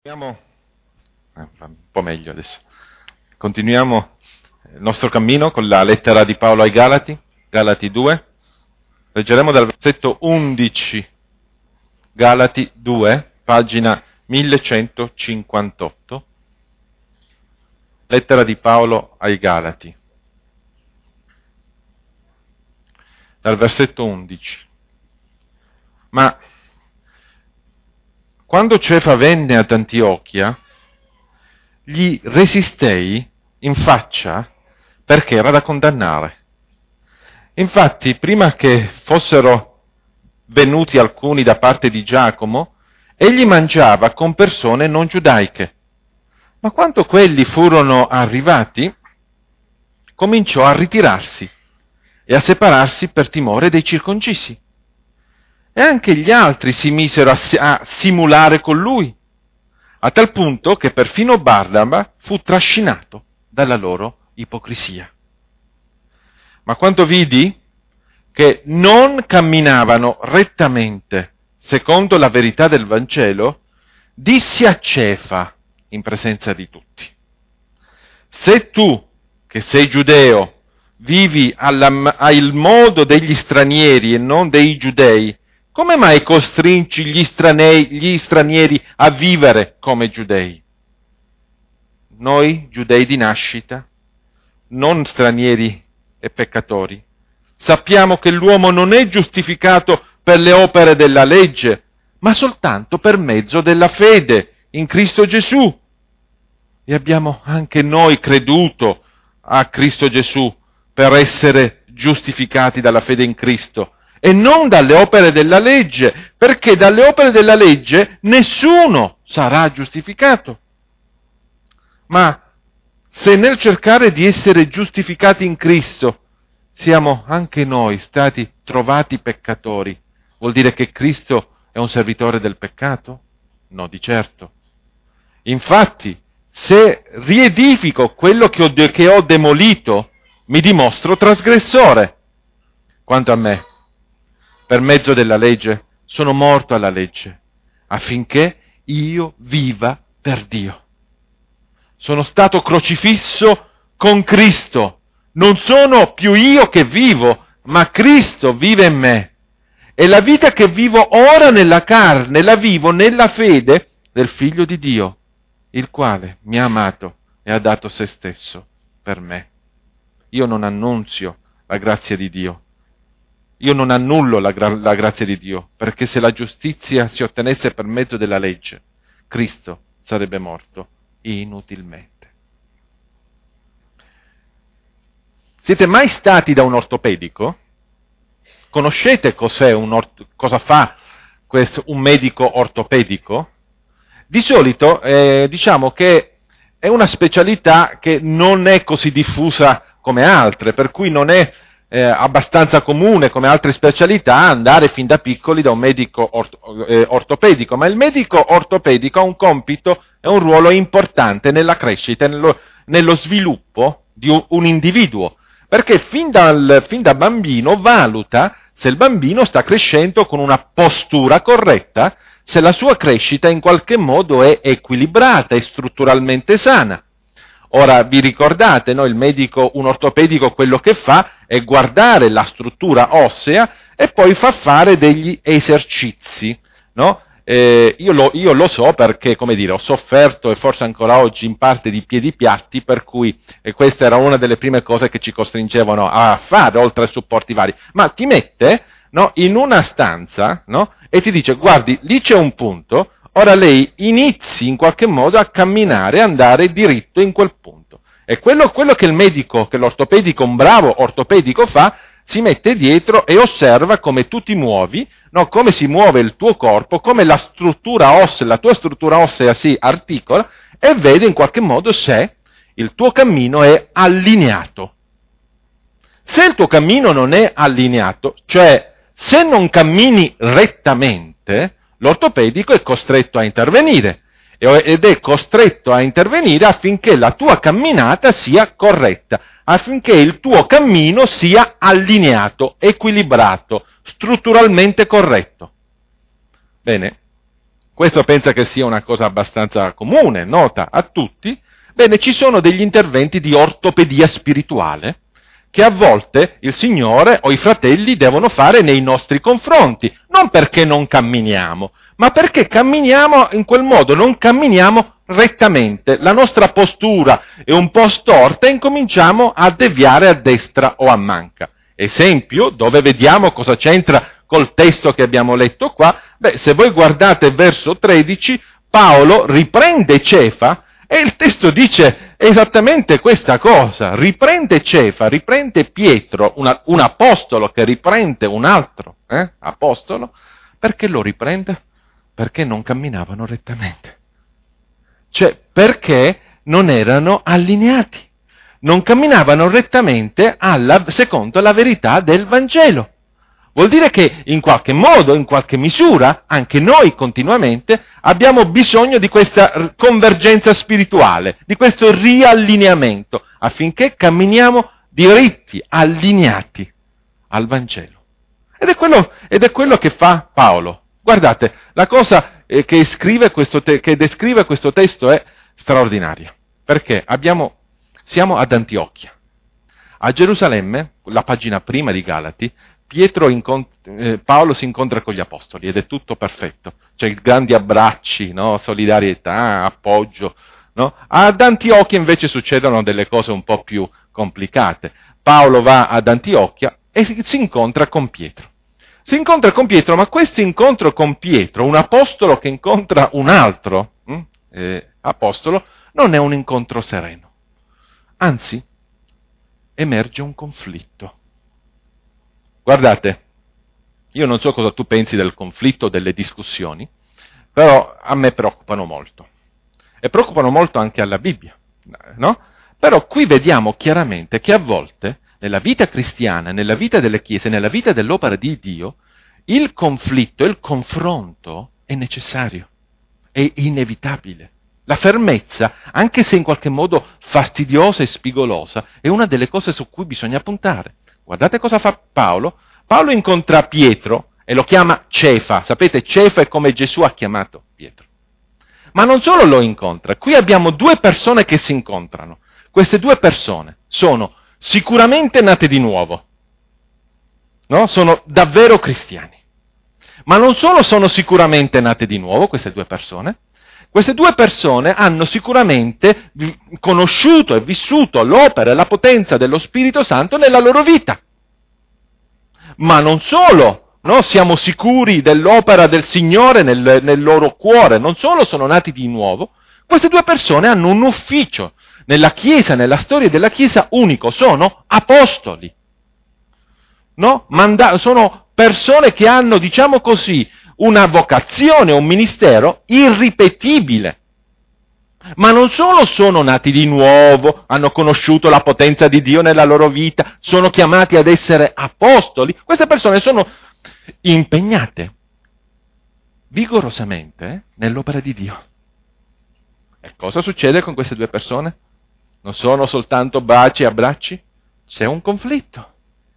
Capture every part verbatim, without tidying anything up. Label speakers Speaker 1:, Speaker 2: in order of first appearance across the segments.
Speaker 1: Continuiamo, eh, un po' meglio adesso, continuiamo il nostro cammino con la lettera di Paolo ai Galati, Galati due, leggeremo dal versetto undici, Galati due, pagina millecentocinquantotto, lettera di Paolo ai Galati, dal versetto undici. Ma quando Cefa venne ad Antiochia, gli resistei in faccia perché era da condannare. Infatti, prima che fossero venuti alcuni da parte di Giacomo, egli mangiava con persone non giudaiche. Ma quando quelli furono arrivati, cominciò a ritirarsi e a separarsi per timore dei circoncisi. E anche gli altri si misero a, a simulare con lui, a tal punto che perfino Barnaba fu trascinato dalla loro ipocrisia. Ma quando vidi che non camminavano rettamente secondo la verità del Vangelo, dissi a Cefa in presenza di tutti: se tu, che sei giudeo, vivi alla, al modo degli stranieri e non dei giudei, come mai costringi gli, stranei, gli stranieri a vivere come giudei? Noi, giudei di nascita, non stranieri e peccatori, sappiamo che l'uomo non è giustificato per le opere della legge, ma soltanto per mezzo della fede in Cristo Gesù. E abbiamo anche noi creduto a Cristo Gesù per essere giustificati dalla fede in Cristo, e non dalle opere della legge, perché dalle opere della legge nessuno sarà giustificato. Ma se nel cercare di essere giustificati in Cristo siamo anche noi stati trovati peccatori, vuol dire che Cristo è un servitore del peccato? No, di certo. Infatti, se riedifico quello che ho, de- che ho demolito, mi dimostro trasgressore. Quanto a me, per mezzo della legge, sono morto alla legge, affinché io viva per Dio. Sono stato crocifisso con Cristo. Non sono più io che vivo, ma Cristo vive in me. E la vita che vivo ora nella carne, la vivo nella fede del Figlio di Dio, il quale mi ha amato e ha dato se stesso per me. Io non annunzio la grazia di Dio. Io non annullo la, gra- la grazia di Dio, perché se la giustizia si ottenesse per mezzo della legge, Cristo sarebbe morto inutilmente. Siete mai stati da un ortopedico? Conoscete cos'è un ort- cosa fa questo, un medico ortopedico? Di solito eh, diciamo che è una specialità che non è così diffusa come altre, per cui non è eh, abbastanza comune come altre specialità andare fin da piccoli da un medico ort- eh, ortopedico, ma il medico ortopedico ha un compito e un ruolo importante nella crescita, nello, nello sviluppo di un, un individuo, perché fin, dal, fin da bambino valuta se il bambino sta crescendo con una postura corretta, se la sua crescita in qualche modo è equilibrata e strutturalmente sana. Ora, vi ricordate, no? Il medico, un ortopedico, quello che fa è guardare la struttura ossea e poi fa fare degli esercizi, no? Eh, io, lo, io lo so perché, come dire, ho sofferto e forse ancora oggi in parte di piedi piatti, per cui e questa era una delle prime cose che ci costringevano a fare, oltre ai supporti vari. Ma ti mette, no, in una stanza, no, e ti dice: guardi, lì c'è un punto, ora lei inizi in qualche modo a camminare, andare diritto in quel punto. E quello, quello che il medico, che l'ortopedico, un bravo ortopedico fa, si mette dietro e osserva come tu ti muovi, no, come si muove il tuo corpo, come la struttura ossea, la tua struttura ossea si articola, e vede in qualche modo se il tuo cammino è allineato. Se il tuo cammino non è allineato, cioè se non cammini rettamente, l'ortopedico è costretto a intervenire ed è costretto a intervenire affinché la tua camminata sia corretta, affinché il tuo cammino sia allineato, equilibrato, strutturalmente corretto. Bene, questo pensa che sia una cosa abbastanza comune, nota a tutti, bene, ci sono degli interventi di ortopedia spirituale che a volte il Signore o i fratelli devono fare nei nostri confronti, non perché non camminiamo, ma perché camminiamo in quel modo, non camminiamo rettamente, la nostra postura è un po' storta e incominciamo a deviare a destra o a manca. Esempio, dove vediamo cosa c'entra col testo che abbiamo letto qua, beh, se voi guardate verso tredici, Paolo riprende Cefa e il testo dice esattamente questa cosa, riprende Cefa, riprende Pietro, una, un apostolo che riprende un altro eh, apostolo, perché lo riprende? Perché non camminavano rettamente. Cioè, perché non erano allineati, non camminavano rettamente alla, secondo la verità del Vangelo. Vuol dire che in qualche modo, in qualche misura, anche noi continuamente abbiamo bisogno di questa convergenza spirituale, di questo riallineamento, affinché camminiamo diritti, allineati al Vangelo. Ed è quello, ed è quello che fa Paolo. Guardate, la cosa eh, che, scrive questo te- che descrive questo testo è straordinaria, perché abbiamo, siamo ad Antiochia. A Gerusalemme, la pagina prima di Galati, Pietro incont- eh, Paolo si incontra con gli apostoli ed è tutto perfetto. C'è grandi abbracci, no? Solidarietà, appoggio. No? Ad Antiochia invece succedono delle cose un po' più complicate. Paolo va ad Antiochia e si incontra con Pietro. Si incontra con Pietro, ma questo incontro con Pietro, un apostolo che incontra un altro hm, eh, apostolo, non è un incontro sereno. Anzi, emerge un conflitto. Guardate, io non so cosa tu pensi del conflitto, delle discussioni, però a me preoccupano molto. E preoccupano molto anche alla Bibbia, no? Però qui vediamo chiaramente che a volte, nella vita cristiana, nella vita delle chiese, nella vita dell'opera di Dio, il conflitto, il confronto è necessario, è inevitabile. La fermezza, anche se in qualche modo fastidiosa e spigolosa, è una delle cose su cui bisogna puntare. Guardate cosa fa Paolo. Paolo incontra Pietro e lo chiama Cefa. Sapete, Cefa è come Gesù ha chiamato Pietro. Ma non solo lo incontra, qui abbiamo due persone che si incontrano. Queste due persone sono sicuramente nate di nuovo, no? Sono davvero cristiani. Ma non solo sono sicuramente nate di nuovo queste due persone, queste due persone hanno sicuramente conosciuto e vissuto l'opera e la potenza dello Spirito Santo nella loro vita. Ma non solo, no? Siamo sicuri dell'opera del Signore nel, nel loro cuore, non solo sono nati di nuovo, queste due persone hanno un ufficio nella Chiesa, nella storia della Chiesa unico, sono apostoli. No? Manda- sono persone che hanno, diciamo così, una vocazione, un ministero irripetibile. Ma non solo sono nati di nuovo, hanno conosciuto la potenza di Dio nella loro vita, sono chiamati ad essere apostoli, queste persone sono impegnate vigorosamente eh, nell'opera di Dio. E cosa succede con queste due persone? Non sono soltanto baci e abbracci, c'è un conflitto.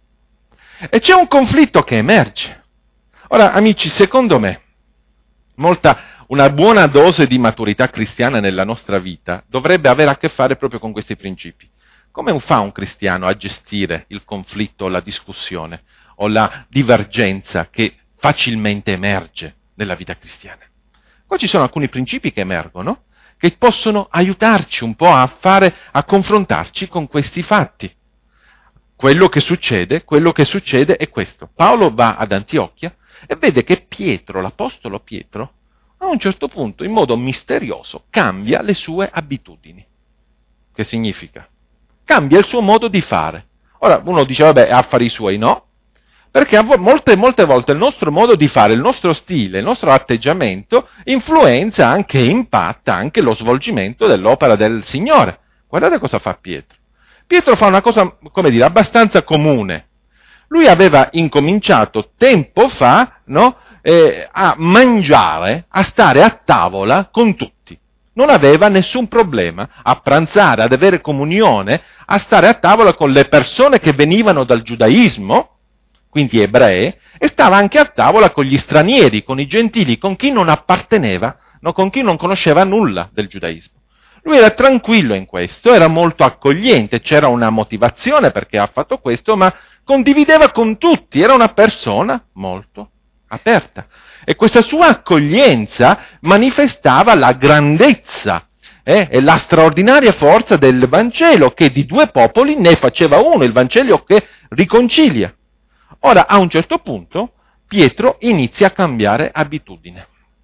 Speaker 1: E c'è un conflitto che emerge. Ora, amici, secondo me, molta, una buona dose di maturità cristiana nella nostra vita dovrebbe avere a che fare proprio con questi principi. Come fa un cristiano a gestire il conflitto, la discussione o la divergenza che facilmente emerge nella vita cristiana? Qua ci sono alcuni principi che emergono, che possono aiutarci un po' a fare, a confrontarci con questi fatti. Quello che succede, quello che succede è questo. Paolo va ad Antiochia e vede che Pietro, l'apostolo Pietro, a un certo punto, in modo misterioso, cambia le sue abitudini. Che significa? Cambia il suo modo di fare. Ora, uno dice, vabbè, affari suoi, no? Perché a vo- molte, molte volte il nostro modo di fare, il nostro stile, il nostro atteggiamento influenza anche, impatta anche lo svolgimento dell'opera del Signore. Guardate cosa fa Pietro. Pietro fa una cosa, come dire, abbastanza comune. Lui aveva incominciato tempo fa, no, eh, a mangiare, a stare a tavola con tutti. Non aveva nessun problema a pranzare, ad avere comunione, a stare a tavola con le persone che venivano dal giudaismo, quindi ebrei, e stava anche a tavola con gli stranieri, con i gentili, con chi non apparteneva, no, con chi non conosceva nulla del giudaismo. Lui era tranquillo in questo, era molto accogliente, c'era una motivazione perché ha fatto questo, ma condivideva con tutti, era una persona molto aperta. E questa sua accoglienza manifestava la grandezza eh, e la straordinaria forza del Vangelo, che di due popoli ne faceva uno, il Vangelo che riconcilia. Ora, a un certo punto, Pietro inizia a cambiare abitudine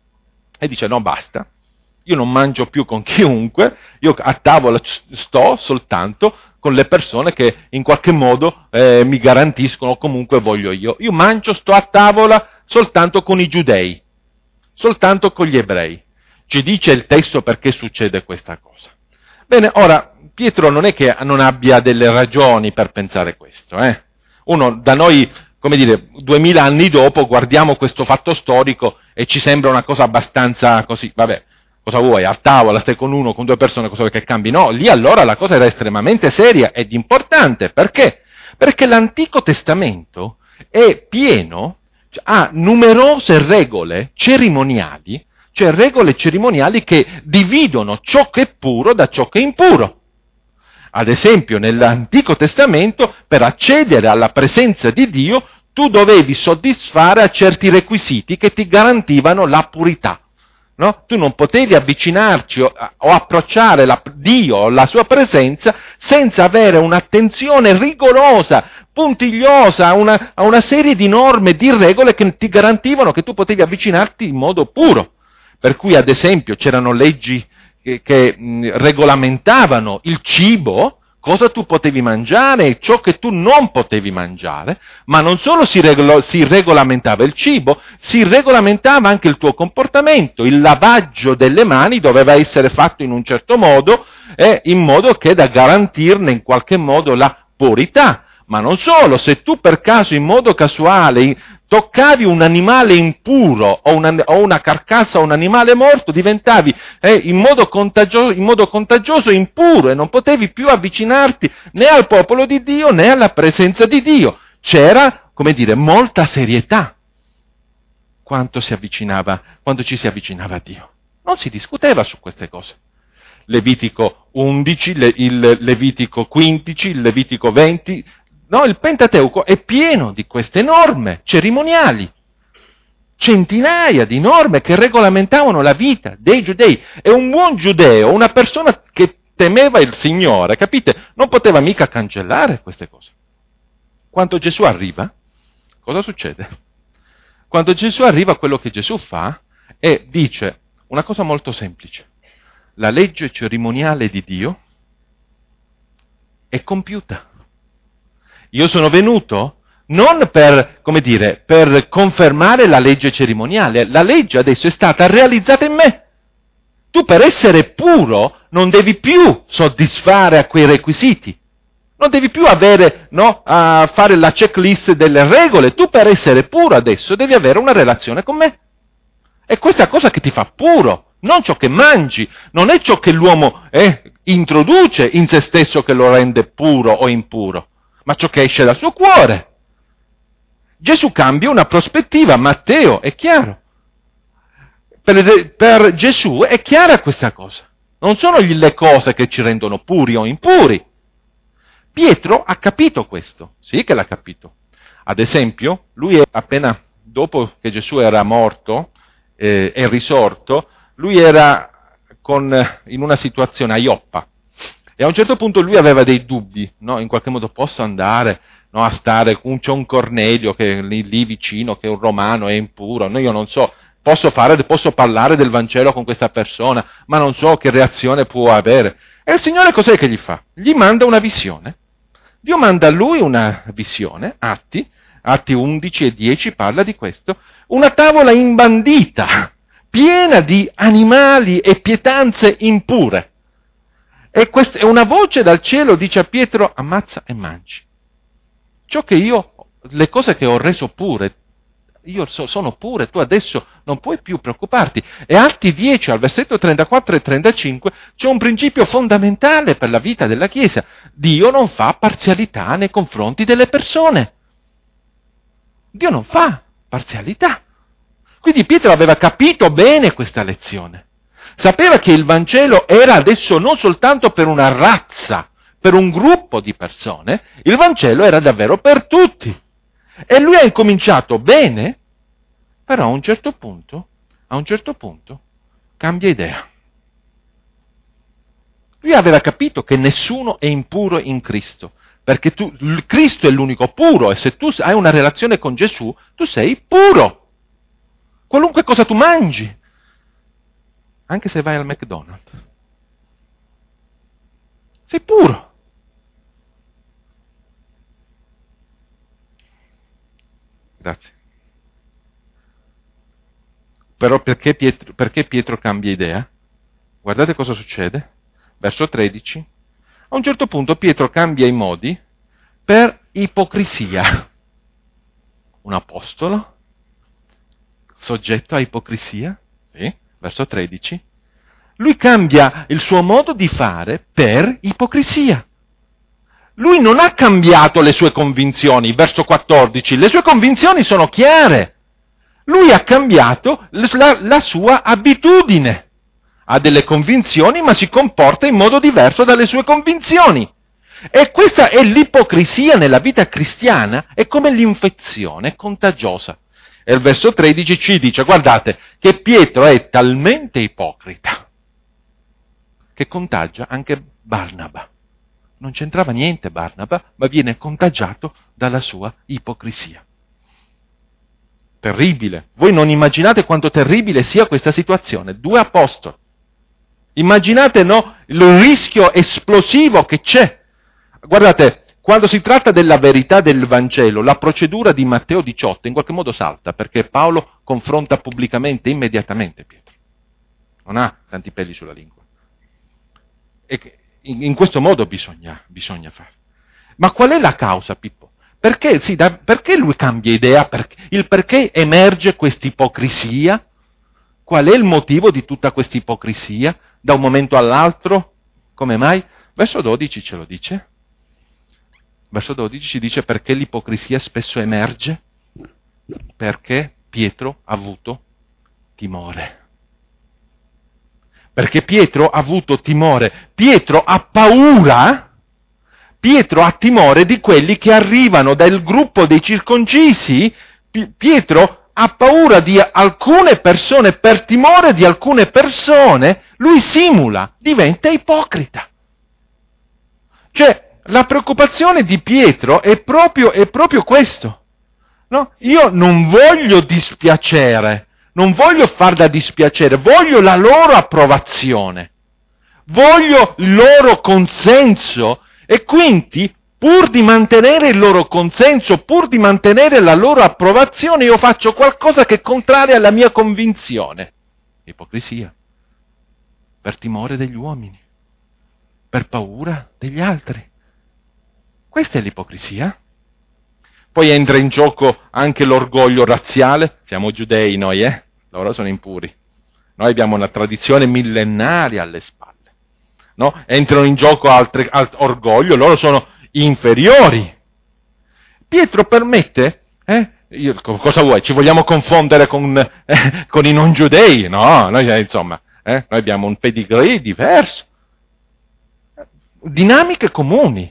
Speaker 1: e dice: no, basta. Io non mangio più con chiunque, io a tavola sto soltanto con le persone che in qualche modo eh, mi garantiscono, comunque voglio io. Io mangio, sto a tavola soltanto con i giudei, soltanto con gli ebrei. Ci dice il testo perché succede questa cosa. Bene, ora, Pietro non è che non abbia delle ragioni per pensare questo. Eh? Uno, da noi, come dire, duemila anni dopo, guardiamo questo fatto storico e ci sembra una cosa abbastanza così, vabbè. Cosa vuoi? A tavola stai con uno, con due persone, cosa vuoi che cambi? No, lì allora la cosa era estremamente seria ed importante. Perché? Perché l'Antico Testamento è pieno, ha numerose regole cerimoniali, cioè regole cerimoniali che dividono ciò che è puro da ciò che è impuro. Ad esempio, nell'Antico Testamento, per accedere alla presenza di Dio, tu dovevi soddisfare a certi requisiti che ti garantivano la purità. No? Tu non potevi avvicinarci o, o approcciare la, Dio o la sua presenza senza avere un'attenzione rigorosa, puntigliosa a una, a una serie di norme, di regole che ti garantivano che tu potevi avvicinarti in modo puro. Per cui, ad esempio, c'erano leggi che, che mh, regolamentavano il cibo, cosa tu potevi mangiare e ciò che tu non potevi mangiare, ma non solo si, regolo, si regolamentava il cibo, si regolamentava anche il tuo comportamento, il lavaggio delle mani doveva essere fatto in un certo modo, eh, in modo che da garantirne in qualche modo la purità. Ma non solo, se tu per caso in modo casuale toccavi un animale impuro o una, o una carcassa o un animale morto, diventavi eh, in, modo contagio, in modo contagioso impuro e non potevi più avvicinarti né al popolo di Dio né alla presenza di Dio. C'era, come dire, molta serietà quando, si avvicinava, quando ci si avvicinava a Dio. Non si discuteva su queste cose. Levitico undici, le, il Levitico quindici, il Levitico venti... No, il Pentateuco è pieno di queste norme cerimoniali, centinaia di norme che regolamentavano la vita dei giudei. E un buon giudeo, una persona che temeva il Signore, capite, non poteva mica cancellare queste cose. Quando Gesù arriva, cosa succede? Quando Gesù arriva, quello che Gesù fa è, dice una cosa molto semplice: la legge cerimoniale di Dio è compiuta. Io sono venuto non per, come dire, per confermare la legge cerimoniale. La legge adesso è stata realizzata in me. Tu per essere puro non devi più soddisfare a quei requisiti. Non devi più avere, no, a fare la checklist delle regole. Tu per essere puro adesso devi avere una relazione con me. È questa cosa che ti fa puro, non ciò che mangi. Non è ciò che l'uomo eh, introduce in se stesso che lo rende puro o impuro, ma ciò che esce dal suo cuore. Gesù cambia una prospettiva, Matteo, è chiaro. Per, per Gesù è chiara questa cosa. Non sono le cose che ci rendono puri o impuri. Pietro ha capito questo, sì che l'ha capito. Ad esempio, lui è appena dopo che Gesù era morto eh, e risorto, lui era con, in una situazione a Ioppa. E a un certo punto lui aveva dei dubbi, no? In qualche modo posso andare no, a stare, c'è un Cornelio che è lì, lì vicino, che è un romano, è impuro, no, io non so, posso, fare, posso parlare del Vangelo con questa persona, ma non so che reazione può avere. E il Signore cos'è che gli fa? Gli manda una visione. Dio manda a lui una visione, Atti, Atti undici e dieci parla di questo, una tavola imbandita, piena di animali e pietanze impure. E questa è una voce dal cielo, dice a Pietro: ammazza e mangi. Ciò che io, le cose che ho reso pure, io so, sono pure, tu adesso non puoi più preoccuparti. E Atti dieci, al versetto trentaquattro e trentacinque, c'è un principio fondamentale per la vita della Chiesa. Dio non fa parzialità nei confronti delle persone. Dio non fa parzialità. Quindi Pietro aveva capito bene questa lezione. Sapeva che il Vangelo era adesso non soltanto per una razza, per un gruppo di persone, il Vangelo era davvero per tutti. E lui ha incominciato bene, però a un certo punto, a un certo punto, cambia idea. Lui aveva capito che nessuno è impuro in Cristo, perché tu, il Cristo è l'unico puro, e se tu hai una relazione con Gesù, tu sei puro. Qualunque cosa tu mangi, anche se vai al McDonald's, sei puro. Grazie. Però perché Pietro, perché Pietro cambia idea? Guardate cosa succede. Verso tredici. A un certo punto Pietro cambia i modi per ipocrisia. Un apostolo, soggetto a ipocrisia, sì, verso tredici. Lui cambia il suo modo di fare per ipocrisia. Lui non ha cambiato le sue convinzioni, verso quattordici, le sue convinzioni sono chiare. Lui ha cambiato la, la sua abitudine. Ha delle convinzioni, ma si comporta in modo diverso dalle sue convinzioni. E questa è l'ipocrisia nella vita cristiana, è come l'infezione, è contagiosa. E il verso tredici ci dice, guardate, che Pietro è talmente ipocrita che contagia anche Barnaba. Non c'entrava niente Barnaba, ma viene contagiato dalla sua ipocrisia. Terribile. Voi non immaginate quanto terribile sia questa situazione. Due apostoli. Immaginate, no, il rischio esplosivo che c'è. Guardate, quando si tratta della verità del Vangelo, la procedura di Matteo diciotto in qualche modo salta, perché Paolo confronta pubblicamente, immediatamente Pietro. Non ha tanti peli sulla lingua. E in questo modo bisogna, bisogna fare. Ma qual è la causa, Pippo? Perché, sì, da, perché lui cambia idea? Perché, il perché emerge questa ipocrisia? Qual è il motivo di tutta questa ipocrisia? Da un momento all'altro? Come mai? Verso dodici ce lo dice. Verso dodici ci dice perché l'ipocrisia spesso emerge? Perché Pietro ha avuto timore. Perché Pietro ha avuto timore. Pietro ha paura. Pietro ha timore di quelli che arrivano dal gruppo dei circoncisi. P- Pietro ha paura di alcune persone, per timore di alcune persone, lui simula, diventa ipocrita. Cioè, la preoccupazione di Pietro è proprio, è proprio questo. No? Io non voglio dispiacere, non voglio far da dispiacere, voglio la loro approvazione, voglio il loro consenso e quindi, pur di mantenere il loro consenso, pur di mantenere la loro approvazione, io faccio qualcosa che è contrario alla mia convinzione. Ipocrisia. Per timore degli uomini, per paura degli altri. Questa è l'ipocrisia. Poi entra in gioco anche l'orgoglio razziale. Siamo giudei noi, eh? Loro sono impuri. Noi abbiamo una tradizione millenaria alle spalle. No? Entrano in gioco altri, alt- orgoglio, loro sono inferiori. Pietro permette, eh? Io, cosa vuoi? Ci vogliamo confondere con, eh, con i non giudei? No, noi eh, insomma, eh, noi abbiamo un pedigree diverso. Dinamiche comuni.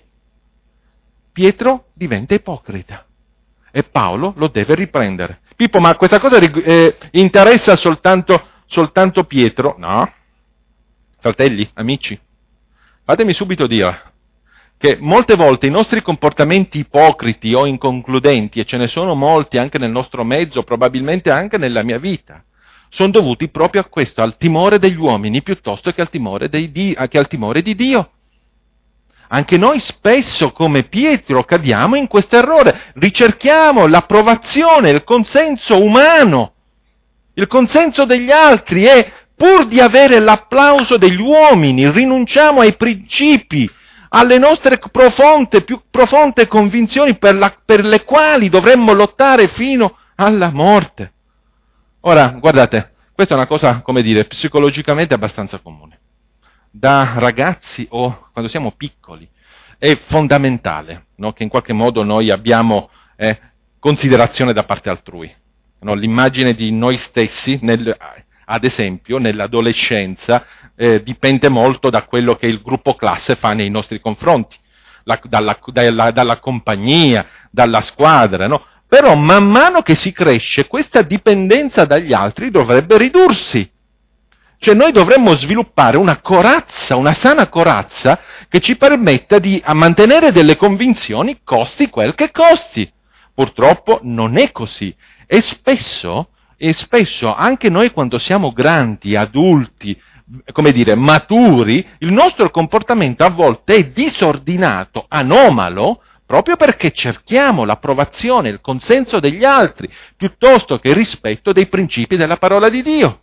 Speaker 1: Pietro diventa ipocrita e Paolo lo deve riprendere. Pippo, ma questa cosa eh, interessa soltanto, soltanto Pietro? No. Fratelli, amici, fatemi subito dire che molte volte i nostri comportamenti ipocriti o inconcludenti, e ce ne sono molti anche nel nostro mezzo, probabilmente anche nella mia vita, sono dovuti proprio a questo, al timore degli uomini piuttosto che al timore, dei di, che al timore di Dio. Anche noi spesso, come Pietro, cadiamo in questo errore, ricerchiamo l'approvazione, il consenso umano, il consenso degli altri e pur di avere l'applauso degli uomini, rinunciamo ai principi, alle nostre profonde, più profonde convinzioni per, la, per le quali dovremmo lottare fino alla morte. Ora, guardate, questa è una cosa, come dire, psicologicamente abbastanza comune. Da ragazzi o quando siamo piccoli è fondamentale, no? Che in qualche modo noi abbiamo eh, considerazione da parte altrui. No? L'immagine di noi stessi, nel, ad esempio, nell'adolescenza, eh, dipende molto da quello che il gruppo classe fa nei nostri confronti, la, dalla, dalla, dalla compagnia, dalla squadra, no? Però man mano che si cresce, questa dipendenza dagli altri dovrebbe ridursi. Cioè noi dovremmo sviluppare una corazza, una sana corazza, che ci permetta di mantenere delle convinzioni costi quel che costi. Purtroppo non è così. E spesso, e spesso anche noi quando siamo grandi, adulti, come dire, maturi, il nostro comportamento a volte è disordinato, anomalo, proprio perché cerchiamo l'approvazione, il consenso degli altri, piuttosto che il rispetto dei principi della parola di Dio.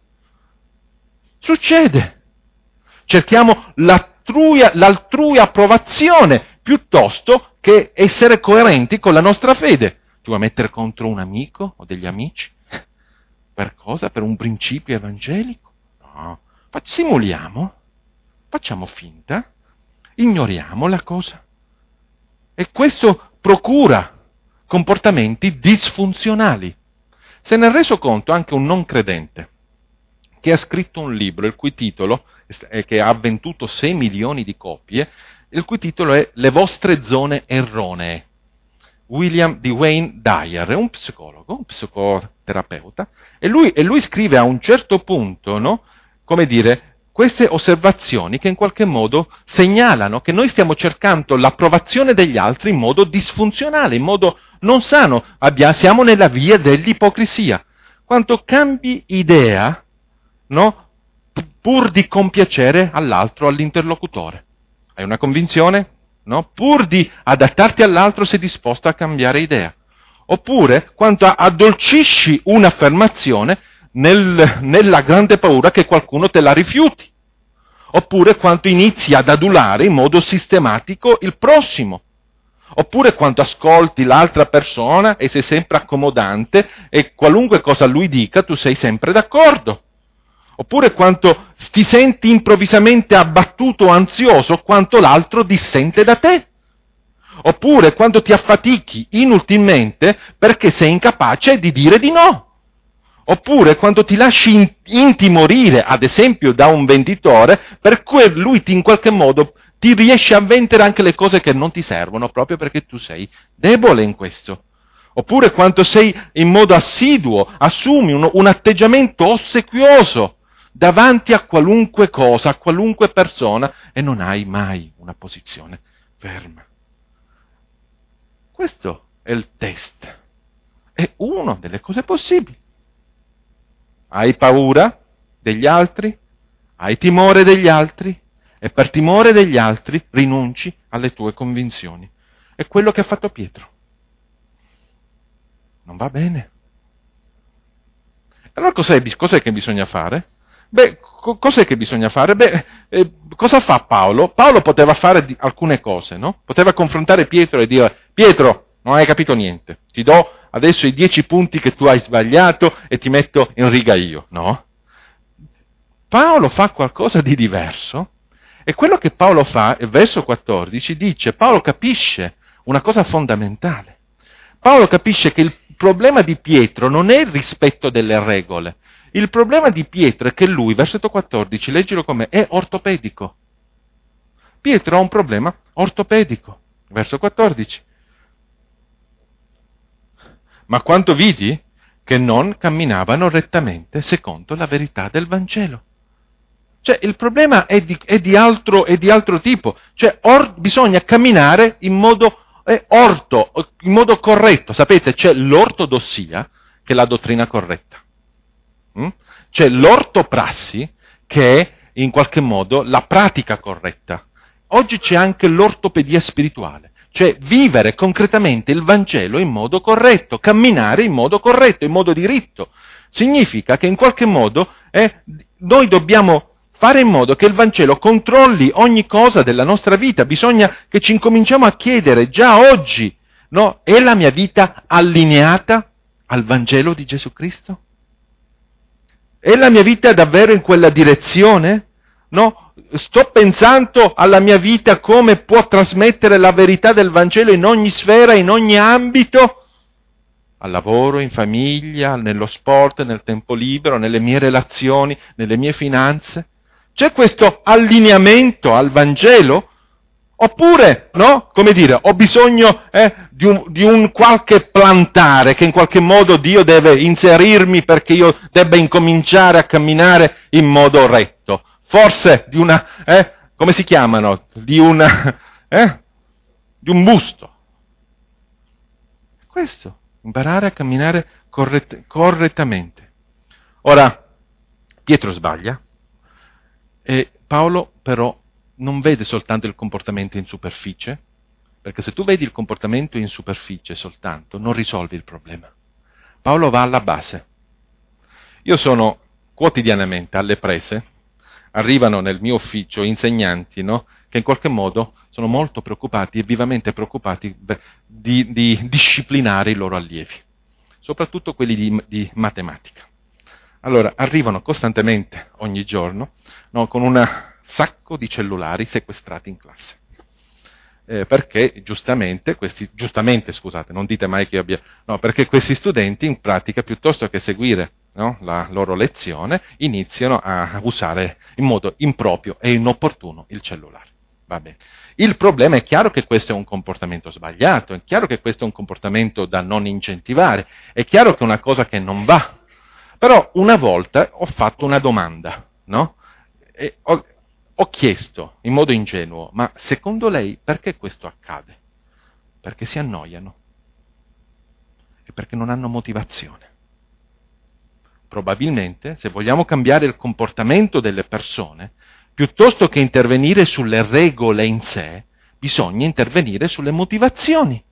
Speaker 1: Succede. Cerchiamo l'altrui, l'altrui approvazione, piuttosto che essere coerenti con la nostra fede. Ti vuoi mettere contro un amico o degli amici? Per cosa? Per un principio evangelico? No. Simuliamo, facciamo finta, ignoriamo la cosa. E questo procura comportamenti disfunzionali. Se ne è reso conto anche un non credente che ha scritto un libro, il cui titolo, eh, che ha venduto sei milioni di copie, il cui titolo è Le vostre zone erronee. William D. Wayne Dyer, è un psicologo, un psicoterapeuta, e lui, e lui scrive a un certo punto, no, come dire, queste osservazioni che in qualche modo segnalano che noi stiamo cercando l'approvazione degli altri in modo disfunzionale, in modo non sano, Abbia, siamo nella via dell'ipocrisia. Quando cambi idea, no, pur di compiacere all'altro, all'interlocutore. Hai una convinzione? No? Pur di adattarti all'altro sei disposto a cambiare idea. Oppure, quando addolcisci un'affermazione nel, nella grande paura che qualcuno te la rifiuti. Oppure quando inizi ad adulare in modo sistematico il prossimo. Oppure quando ascolti l'altra persona e sei sempre accomodante e qualunque cosa lui dica tu sei sempre d'accordo. Oppure quando ti senti improvvisamente abbattuto o ansioso quanto l'altro dissente da te. Oppure quando ti affatichi inutilmente perché sei incapace di dire di no. Oppure quando ti lasci intimorire, ad esempio, da un venditore, per cui lui ti, in qualche modo ti riesce a vendere anche le cose che non ti servono, proprio perché tu sei debole in questo. Oppure quando sei in modo assiduo, assumi un, un atteggiamento ossequioso davanti a qualunque cosa, a qualunque persona, e non hai mai una posizione ferma. Questo è il test. È una delle cose possibili. Hai paura degli altri? Hai timore degli altri? E per timore degli altri rinunci alle tue convinzioni. È quello che ha fatto Pietro. Non va bene. Allora cos'è, cos'è che bisogna fare? Beh, co- cos'è che bisogna fare? Beh, eh, cosa fa Paolo? Paolo poteva fare di- alcune cose, no? Poteva confrontare Pietro e dire: Pietro, non hai capito niente, ti do adesso i dieci punti che tu hai sbagliato e ti metto in riga io, no? Paolo fa qualcosa di diverso, e quello che Paolo fa, il verso quattordici, dice, Paolo capisce una cosa fondamentale. Paolo capisce che il problema di Pietro non è il rispetto delle regole. Il problema di Pietro è che lui, versetto quattordici, leggilo com'è, è ortopedico. Pietro ha un problema ortopedico. Verso quattordici. Ma quando vidi che non camminavano rettamente secondo la verità del Vangelo. Cioè, il problema è di, è di, altro, è di altro tipo. Cioè, or, bisogna camminare in modo eh, orto, in modo corretto. Sapete, c'è l'ortodossia, che è la dottrina corretta. Mm? C'è l'ortoprassi, che è in qualche modo la pratica corretta. Oggi c'è anche l'ortopedia spirituale, cioè vivere concretamente il Vangelo in modo corretto, camminare in modo corretto, in modo diritto. Significa che in qualche modo eh, noi dobbiamo fare in modo che il Vangelo controlli ogni cosa della nostra vita. Bisogna che ci incominciamo a chiedere già oggi, no? È la mia vita allineata al Vangelo di Gesù Cristo? È la mia vita davvero in quella direzione? No? Sto pensando alla mia vita come può trasmettere la verità del Vangelo in ogni sfera, in ogni ambito? al lavoro, in famiglia, nello sport, nel tempo libero, nelle mie relazioni, nelle mie finanze? C'è questo allineamento al Vangelo? Oppure, no? Come dire, ho bisogno eh, di, un, di un qualche plantare che in qualche modo Dio deve inserirmi perché io debba incominciare a camminare in modo retto. Forse di una, eh, come si chiamano? Di una, eh, di un busto. Questo, imparare a camminare corrett- correttamente. Ora, Pietro sbaglia e Paolo però non vede soltanto il comportamento in superficie, perché se tu vedi il comportamento in superficie soltanto, non risolvi il problema. Paolo va alla base. Io sono quotidianamente alle prese, arrivano nel mio ufficio insegnanti, no? Che in qualche modo sono molto preoccupati e vivamente preoccupati di, di disciplinare i loro allievi, soprattutto quelli di, di matematica. Allora, arrivano costantemente, ogni giorno, no? Con un sacco di cellulari sequestrati in classe. Eh, perché giustamente, questi, giustamente scusate, non dite mai che io abbia, no, perché questi studenti in pratica, piuttosto che seguire no, la loro lezione, iniziano a usare in modo improprio e inopportuno il cellulare. Va bene. Il problema è chiaro che questo è un comportamento sbagliato, è chiaro che questo è un comportamento da non incentivare, è chiaro che è una cosa che non va. Però una volta ho fatto una domanda, no? E ho, ho chiesto in modo ingenuo, ma secondo lei perché questo accade? Perché si annoiano e perché non hanno motivazione. Probabilmente, se vogliamo cambiare il comportamento delle persone, piuttosto che intervenire sulle regole in sé, bisogna intervenire sulle motivazioni.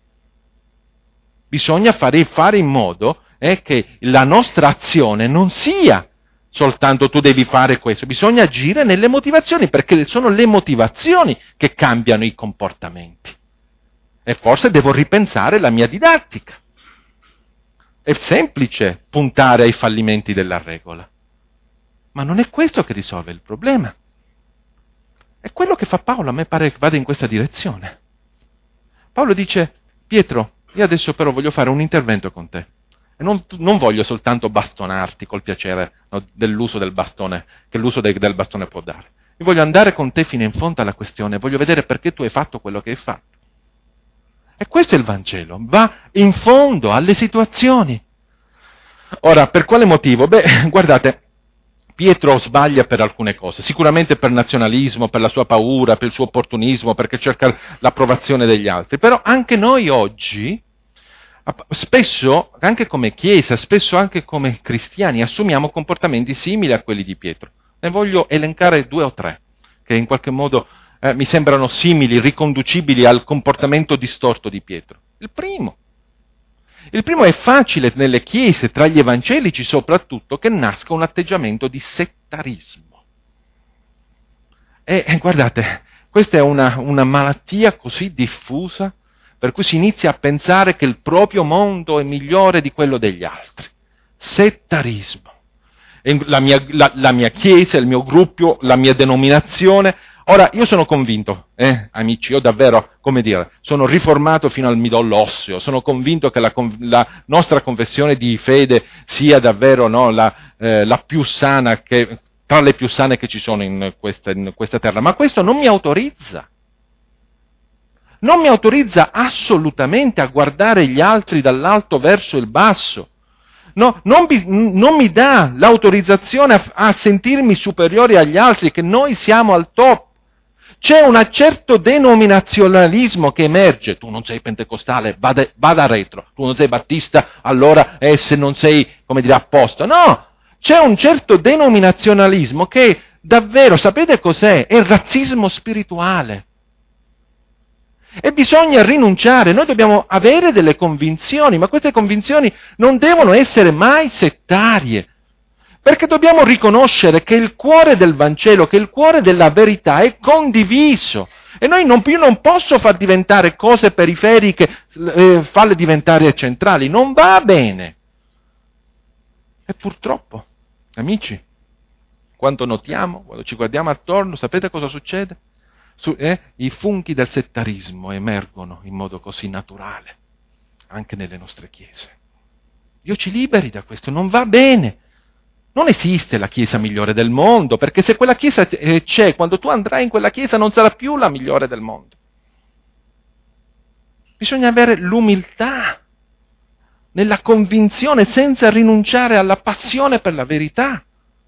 Speaker 1: Bisogna fare, fare in modo eh, che la nostra azione non sia soltanto tu devi fare questo, bisogna agire nelle motivazioni, perché sono le motivazioni che cambiano i comportamenti. E forse devo ripensare la mia didattica. È semplice puntare ai fallimenti della regola, ma non è questo che risolve il problema. È quello che fa Paolo, a me pare che vada in questa direzione. Paolo dice, Pietro, io adesso però voglio fare un intervento con te. E non, non voglio soltanto bastonarti col piacere no, dell'uso del bastone, che l'uso de, del bastone può dare. Io voglio andare con te fino in fondo alla questione, voglio vedere perché tu hai fatto quello che hai fatto. E questo è il Vangelo, va in fondo alle situazioni. Ora, per quale motivo? Beh, guardate, Pietro sbaglia per alcune cose, sicuramente per nazionalismo, per la sua paura, per il suo opportunismo, perché cerca l'approvazione degli altri, però anche noi oggi, spesso, anche come Chiesa, spesso anche come cristiani, assumiamo comportamenti simili a quelli di Pietro. Ne voglio elencare due o tre, che in qualche modo eh, mi sembrano simili, riconducibili al comportamento distorto di Pietro. Il primo. Il primo è facile nelle chiese, tra gli evangelici soprattutto, che nasca un atteggiamento di settarismo. E, e guardate, questa è una, una malattia così diffusa, per cui si inizia a pensare che il proprio mondo è migliore di quello degli altri. Settarismo. E la, mia, la, la mia chiesa, il mio gruppo, la mia denominazione. Ora, io sono convinto, eh, amici, io davvero, come dire, sono riformato fino al midollo osseo, sono convinto che la, la nostra confessione di fede sia davvero no, la, eh, la più sana, che, tra le più sane che ci sono in questa, in questa terra, ma questo non mi autorizza. Non mi autorizza assolutamente a guardare gli altri dall'alto verso il basso. No, non, bi- non mi dà l'autorizzazione a, a sentirmi superiore agli altri, che noi siamo al top. C'è un certo denominazionalismo che emerge. Tu non sei pentecostale, vada, vada retro. Tu non sei battista, allora eh, se non sei, come dire, a posto. No, c'è un certo denominazionalismo che davvero, sapete cos'è? È il razzismo spirituale. E bisogna rinunciare, noi dobbiamo avere delle convinzioni, ma queste convinzioni non devono essere mai settarie, perché dobbiamo riconoscere che il cuore del Vangelo, che il cuore della verità è condiviso, e noi non, io non posso far diventare cose periferiche, eh, farle diventare centrali, non va bene. E purtroppo, amici, quando notiamo, quando ci guardiamo attorno, sapete cosa succede? Su, eh, I funghi del settarismo emergono in modo così naturale anche nelle nostre chiese. Dio ci liberi da questo, non va bene. Non esiste la chiesa migliore del mondo, perché se quella chiesa c'è, quando tu andrai in quella chiesa non sarà più la migliore del mondo. Bisogna avere l'umiltà, nella convinzione, senza rinunciare alla passione per la verità.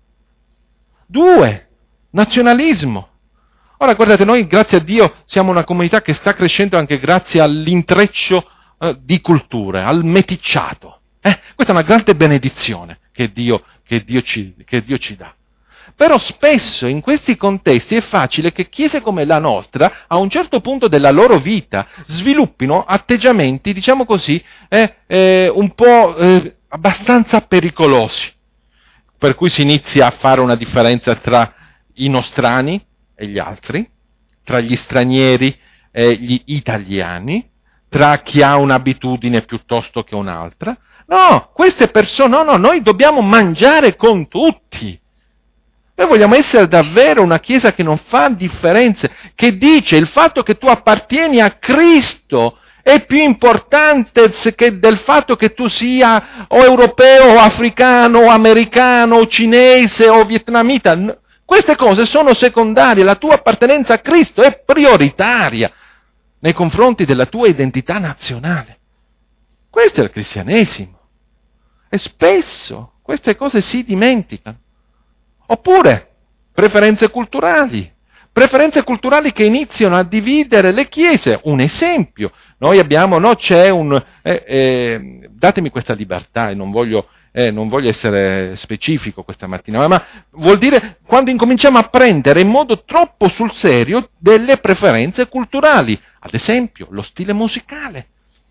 Speaker 1: Due, nazionalismo. Ora guardate, noi grazie a Dio siamo una comunità che sta crescendo anche grazie all'intreccio eh, di culture, al meticciato. Eh? Questa è una grande benedizione che Dio, che Dio ci, che Dio ci dà. Però spesso in questi contesti è facile che chiese come la nostra, a un certo punto della loro vita, sviluppino atteggiamenti, diciamo così, eh, eh, un po' eh, abbastanza pericolosi. Per cui si inizia a fare una differenza tra i nostrani e gli altri, tra gli stranieri e gli italiani, tra chi ha un'abitudine piuttosto che un'altra. No, queste persone, no, no, noi dobbiamo mangiare con tutti. Noi vogliamo essere davvero una chiesa che non fa differenze, che dice il fatto che tu appartieni a Cristo è più importante che del fatto che tu sia o europeo, o africano, o americano, o cinese, o vietnamita. Queste cose sono secondarie, la tua appartenenza a Cristo è prioritaria nei confronti della tua identità nazionale. Questo è il cristianesimo. E spesso queste cose si dimenticano. Oppure preferenze culturali, preferenze culturali che iniziano a dividere le chiese. Un esempio, noi abbiamo, no, c'è un, eh, eh, datemi questa libertà e non voglio, eh, non voglio essere specifico questa mattina, ma vuol dire quando incominciamo a prendere in modo troppo sul serio delle preferenze culturali, ad esempio lo stile musicale.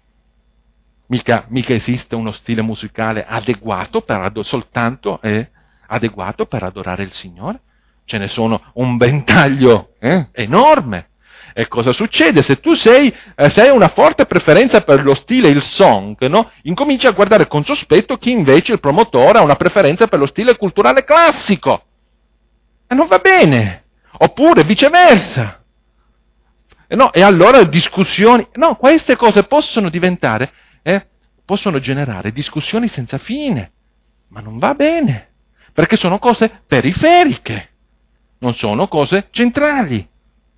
Speaker 1: Mica, mica esiste uno stile musicale adeguato per ado- soltanto eh, adeguato per adorare il Signore. Ce ne sono un ventaglio eh, enorme. E cosa succede? Se tu sei, eh, se hai una forte preferenza per lo stile, il song, no? Incominci a guardare con sospetto chi invece, il promotore, ha una preferenza per lo stile culturale classico. E non va bene. Oppure viceversa. E, no, e allora discussioni. No, queste cose possono diventare, eh, possono generare discussioni senza fine. Ma non va bene. Perché sono cose periferiche, non sono cose centrali.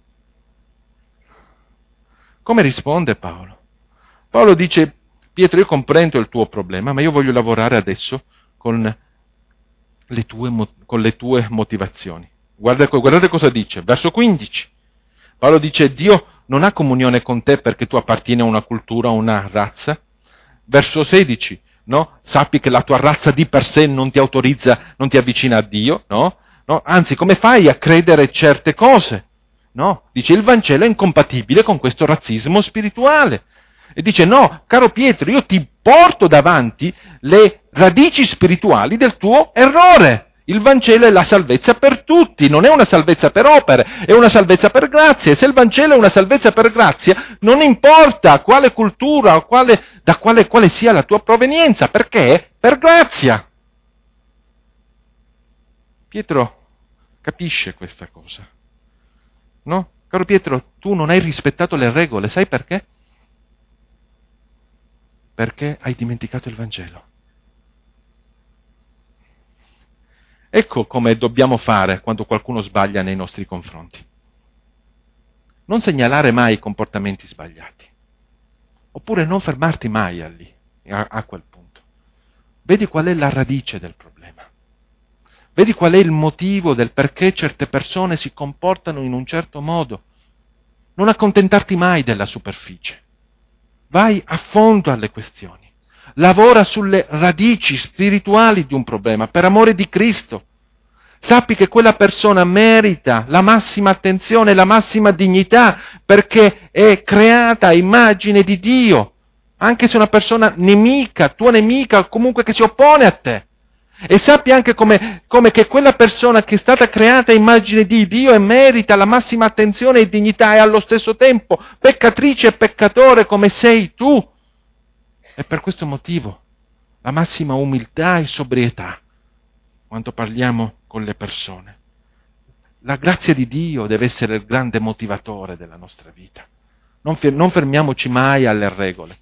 Speaker 1: Come risponde Paolo? Paolo dice, Pietro, io comprendo il tuo problema, ma io voglio lavorare adesso con le tue, con le tue motivazioni. Guarda, guardate cosa dice, verso quindici. Paolo dice, Dio non ha comunione con te perché tu appartieni a una cultura, a una razza. Verso sedici. No? Sappi che la tua razza di per sé non ti autorizza, non ti avvicina a Dio, no? No? Anzi, come fai a credere certe cose? No? Dice, il Vangelo è incompatibile con questo razzismo spirituale. E dice, no, caro Pietro, io ti porto davanti le radici spirituali del tuo errore. Il Vangelo è la salvezza per tutti, non è una salvezza per opere, è una salvezza per grazia. E se il Vangelo è una salvezza per grazia, non importa quale cultura o quale, da quale, quale sia la tua provenienza, perché è per grazia. Pietro capisce questa cosa, no? Caro Pietro, tu non hai rispettato le regole, sai perché? Perché hai dimenticato il Vangelo. Ecco come dobbiamo fare quando qualcuno sbaglia nei nostri confronti. Non segnalare mai i comportamenti sbagliati, oppure non fermarti mai a lì, a, a quel punto. Vedi qual è la radice del problema. Vedi qual è il motivo del perché certe persone si comportano in un certo modo. Non accontentarti mai della superficie. Vai a fondo alle questioni. Lavora sulle radici spirituali di un problema, per amore di Cristo. Sappi che quella persona merita la massima attenzione, la massima dignità, perché è creata a immagine di Dio, anche se è una persona nemica, tua nemica, comunque che si oppone a te. E sappi anche come, come che quella persona che è stata creata a immagine di Dio e merita la massima attenzione e dignità, è allo stesso tempo peccatrice e peccatore come sei tu. E per questo motivo la massima umiltà e sobrietà quando parliamo con le persone. La grazia di Dio deve essere il grande motivatore della nostra vita. Non, fer- non fermiamoci mai alle regole.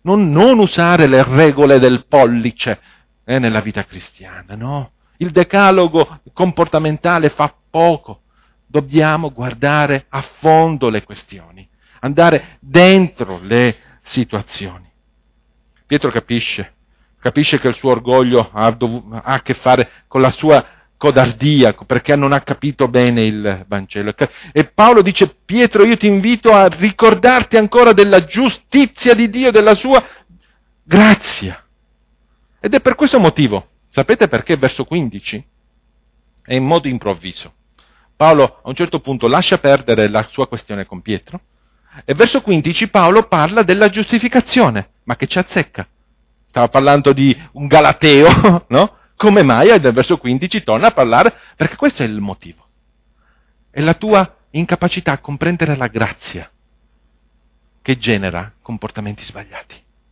Speaker 1: non, non usare le regole del pollice eh, nella vita cristiana, no? Il decalogo comportamentale fa poco. Dobbiamo guardare a fondo le questioni, andare dentro le situazioni. Pietro capisce, capisce che il suo orgoglio ha, dov- ha a che fare con la sua codardia, perché non ha capito bene il Vangelo. E Paolo dice: Pietro, io ti invito a ricordarti ancora della giustizia di Dio, della sua grazia. Ed è per questo motivo, sapete perché verso quindici? È in modo improvviso. Paolo a un certo punto lascia perdere la sua questione con Pietro, e verso quindici Paolo parla della giustificazione, ma che ci azzecca. Stava parlando di un galateo, no? Come mai? E nel verso quindici torna a parlare, perché questo è il motivo. È la tua incapacità a comprendere la grazia che genera comportamenti sbagliati.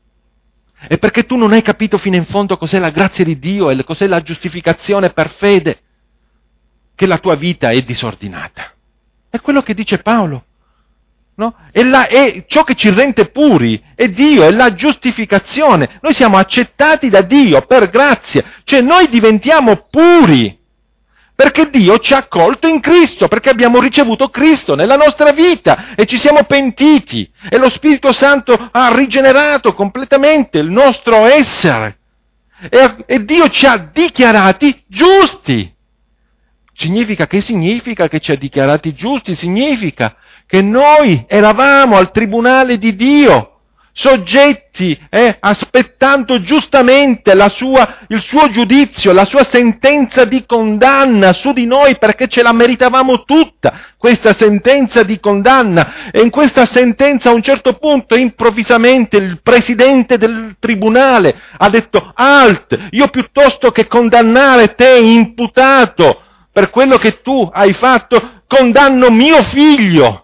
Speaker 1: È perché tu non hai capito fino in fondo cos'è la grazia di Dio e cos'è la giustificazione per fede, che la tua vita è disordinata. È quello che dice Paolo. No? È, la, è ciò che ci rende puri, è Dio, è la giustificazione. Noi siamo accettati da Dio per grazia, cioè noi diventiamo puri, perché Dio ci ha accolto in Cristo, perché abbiamo ricevuto Cristo nella nostra vita e ci siamo pentiti, e lo Spirito Santo ha rigenerato completamente il nostro essere, e, e Dio ci ha dichiarati giusti. Significa, che significa che ci ha dichiarati giusti? Significa che noi eravamo al tribunale di Dio, soggetti, eh, aspettando giustamente la sua, il suo giudizio, la sua sentenza di condanna su di noi, perché ce la meritavamo tutta, questa sentenza di condanna. E in questa sentenza a un certo punto, improvvisamente, il presidente del tribunale ha detto: alt, io piuttosto che condannare te imputato per quello che tu hai fatto, condanno mio figlio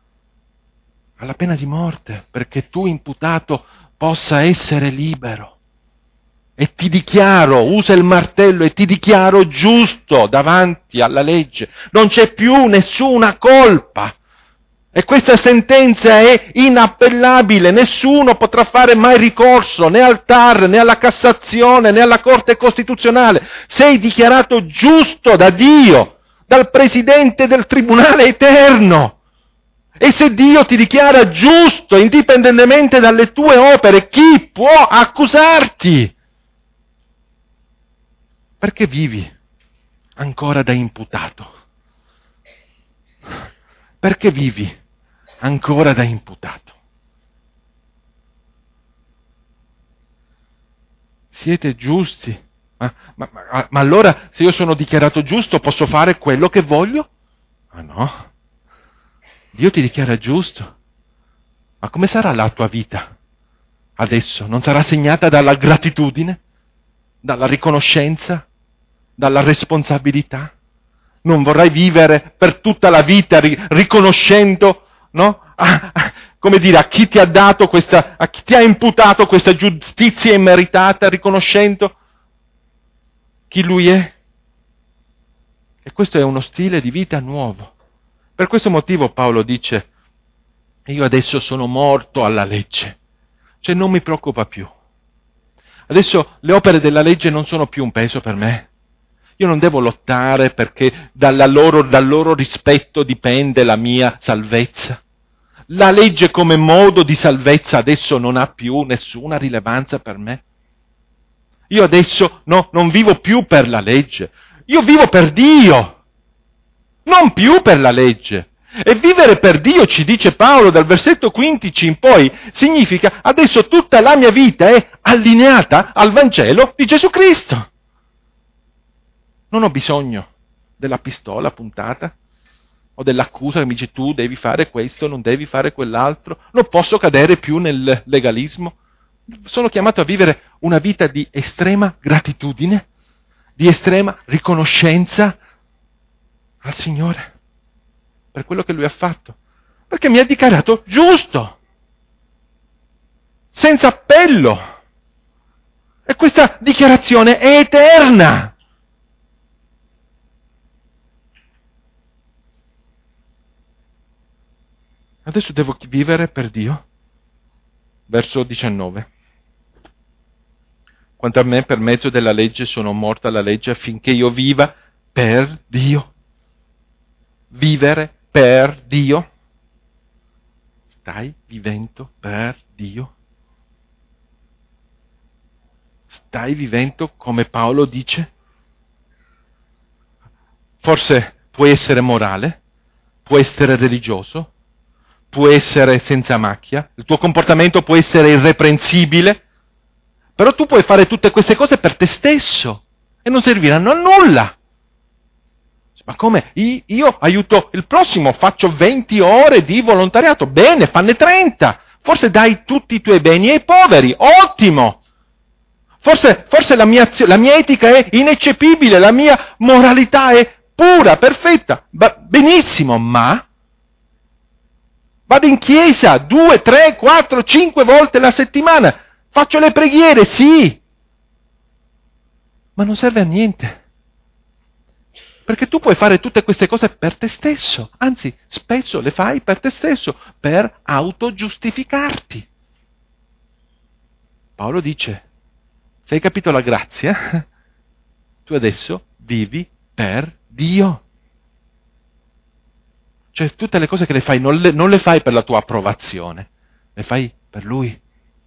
Speaker 1: alla pena di morte, perché tu imputato possa essere libero. E ti dichiaro, usa il martello, e ti dichiaro giusto davanti alla legge. Non c'è più nessuna colpa. E questa sentenza è inappellabile, nessuno potrà fare mai ricorso né al T A R, né alla Cassazione, né alla Corte Costituzionale. Sei dichiarato giusto da Dio, dal Presidente del Tribunale Eterno. E se Dio ti dichiara giusto, indipendentemente dalle tue opere, chi può accusarti? Perché vivi ancora da imputato? Perché vivi ancora da imputato? Siete giusti? Ma, ma, ma, ma allora, se io sono dichiarato giusto, posso fare quello che voglio? Ma no. Dio ti dichiara giusto. Ma come sarà la tua vita adesso? Non sarà segnata dalla gratitudine, dalla riconoscenza, dalla responsabilità? Non vorrai vivere per tutta la vita riconoscendo, no? Ah, ah, come dire, a chi ti ha dato questa, a chi ti ha imputato questa giustizia immeritata, riconoscendo chi lui è? E questo è uno stile di vita nuovo. Per questo motivo Paolo dice: io adesso sono morto alla legge, cioè non mi preoccupa più. Adesso le opere della legge non sono più un peso per me. Io non devo lottare perché dalla loro, dal loro rispetto dipende la mia salvezza. La legge come modo di salvezza adesso non ha più nessuna rilevanza per me. Io adesso no, non vivo più per la legge, io vivo per Dio. Non più per la legge. E vivere per Dio, ci dice Paolo dal versetto quindici in poi, significa adesso tutta la mia vita è allineata al Vangelo di Gesù Cristo. Non ho bisogno della pistola puntata o dell'accusa che mi dice tu devi fare questo, non devi fare quell'altro. Non posso cadere più nel legalismo. Sono chiamato a vivere una vita di estrema gratitudine, di estrema riconoscenza al Signore per quello che Lui ha fatto, perché mi ha dichiarato giusto, senza appello, e questa dichiarazione è eterna. Adesso devo vivere per Dio. Verso diciannove. Quanto a me, per mezzo della legge sono morta alla legge affinché io viva per Dio. Vivere per Dio. Stai vivendo per Dio? Stai vivendo come Paolo dice? Forse puoi essere morale, puoi essere religioso, puoi essere senza macchia, il tuo comportamento può essere irreprensibile, però tu puoi fare tutte queste cose per te stesso e non serviranno a nulla. Ma come? Io aiuto il prossimo, faccio venti ore di volontariato, bene, fanne trenta, forse dai tutti i tuoi beni ai poveri, ottimo! Forse, forse la, mia, la mia etica è ineccepibile, la mia moralità è pura, perfetta, ba- benissimo, ma vado in chiesa due, tre, quattro, cinque volte la settimana, faccio le preghiere, sì, ma non serve a niente. Perché tu puoi fare tutte queste cose per te stesso, anzi, spesso le fai per te stesso, per autogiustificarti. Paolo dice, se hai capito la grazia, tu adesso vivi per Dio. Cioè, tutte le cose che le fai non le, non le fai per la tua approvazione, le fai per Lui.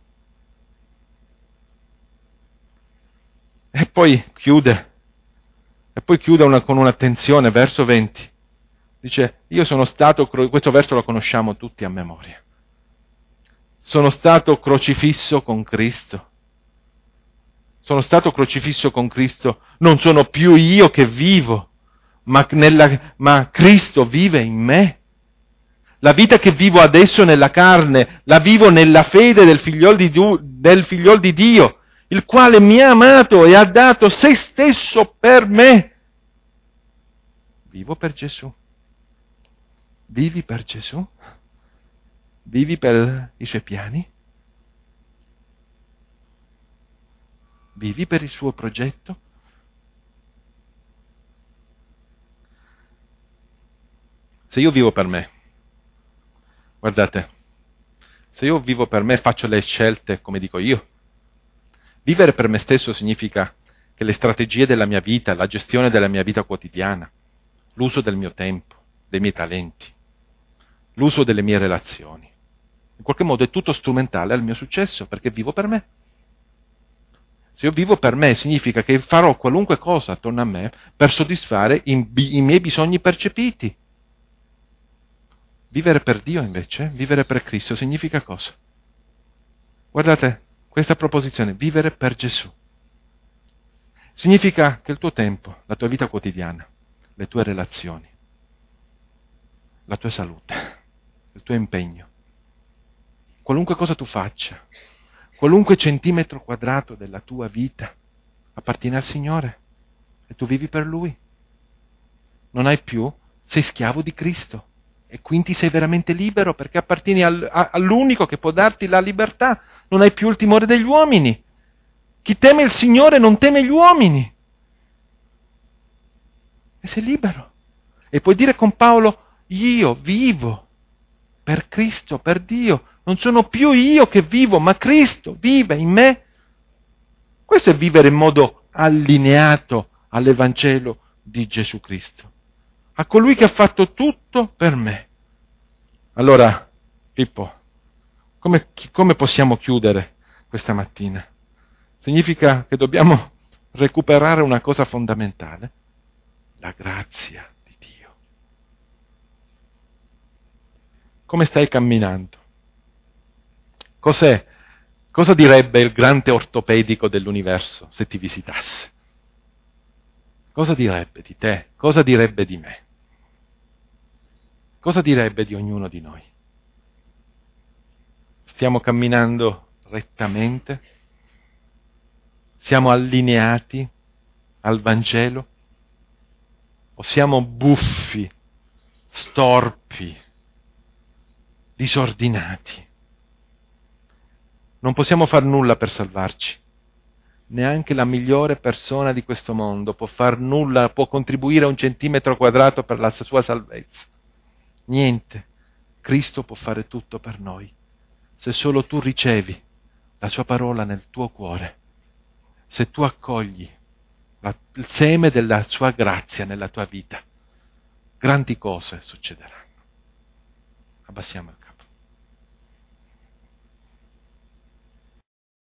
Speaker 1: E poi chiude, e poi chiude una, con un'attenzione, verso venti. Dice, io sono stato, questo verso lo conosciamo tutti a memoria. Sono stato crocifisso con Cristo. Sono stato crocifisso con Cristo, non sono più io che vivo, ma, nella, ma Cristo vive in me. La vita che vivo adesso nella carne, la vivo nella fede del figliol di, del figliol di Dio, il quale mi ha amato e ha dato se stesso per me. Vivo per Gesù. Vivi per Gesù? Vivi per i suoi piani? Vivi per il suo progetto? Se io vivo per me, guardate, se io vivo per me faccio le scelte come dico io. Vivere per me stesso significa che le strategie della mia vita, la gestione della mia vita quotidiana, l'uso del mio tempo, dei miei talenti, l'uso delle mie relazioni, in qualche modo è tutto strumentale al mio successo, perché vivo per me. Se io vivo per me significa che farò qualunque cosa attorno a me per soddisfare i, i miei bisogni percepiti. Vivere per Dio invece, vivere per Cristo, significa cosa? Guardate, questa proposizione, vivere per Gesù. Significa che il tuo tempo, la tua vita quotidiana, le tue relazioni, la tua salute, il tuo impegno, qualunque cosa tu faccia, qualunque centimetro quadrato della tua vita appartiene al Signore e tu vivi per Lui. Non hai più, sei schiavo di Cristo e quindi sei veramente libero perché appartieni al, a, all'unico che può darti la libertà. Non hai più il timore degli uomini. Chi teme il Signore non teme gli uomini. E sei libero. E puoi dire con Paolo, io vivo per Cristo, per Dio. Non sono più io che vivo, ma Cristo vive in me. Questo è vivere in modo allineato all'Evangelo di Gesù Cristo. A colui che ha fatto tutto per me. Allora, Pippo, come, come possiamo chiudere questa mattina? Significa che dobbiamo recuperare una cosa fondamentale, la grazia di Dio. Come stai camminando? Cos'è? Cosa direbbe il grande ortopedico dell'universo se ti visitasse? Cosa direbbe di te? Cosa direbbe di me? Cosa direbbe di ognuno di noi? Stiamo camminando rettamente? Siamo allineati al Vangelo? O siamo buffi, storpi, disordinati? Non possiamo far nulla per salvarci. Neanche la migliore persona di questo mondo può far nulla, può contribuire a un centimetro quadrato per la sua salvezza. Niente. Cristo può fare tutto per noi. Se solo tu ricevi la sua parola nel tuo cuore, se tu accogli la, il seme della sua grazia nella tua vita, grandi cose succederanno. Abbassiamo il capo.